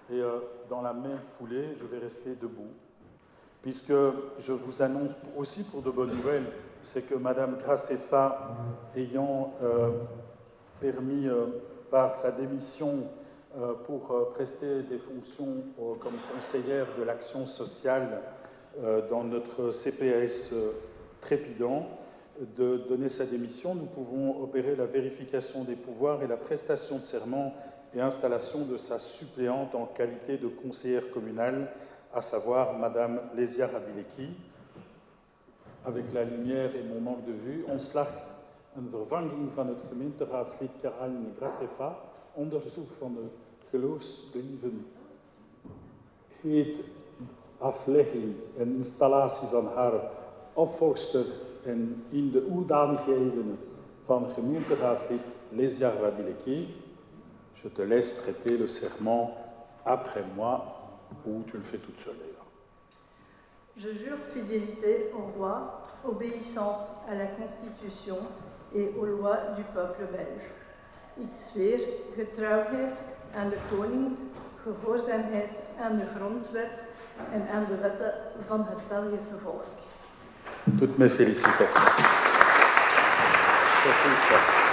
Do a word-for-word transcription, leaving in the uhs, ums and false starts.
Et euh, dans la même foulée, je vais rester debout, puisque je vous annonce aussi pour de bonnes nouvelles, c'est que Madame Graceffa, ayant euh, permis euh, par sa démission euh, pour euh, prester des fonctions euh, comme conseillère de l'action sociale euh, dans notre C P A S euh, trépidant, de donner sa démission, nous pouvons opérer la vérification des pouvoirs et la prestation de serment et installation de sa suppléante en qualité de conseillère communale, à savoir Madame Lesia Radileki. Avec la lumière et mon manque de vue, ontslag een vervanging van het gemeenteraadslid Caroline Graceffa, onderzoek van de geloofsbrieven, heet aflegging en installatie van haar opvolgster en in de hoedanigheden van gemeenteraadslid Lesia Radileki. Je te laisse prêter le serment après moi, ou tu le fais toute seule d'ailleurs. Je jure fidélité au roi, obéissance à la Constitution et aux lois du peuple belge. Ik zweer getrouwheid aan de koning, gehoorzaamheid aan de grondwet en aan de wetten van het Belgische volk. Toutes mes félicitations.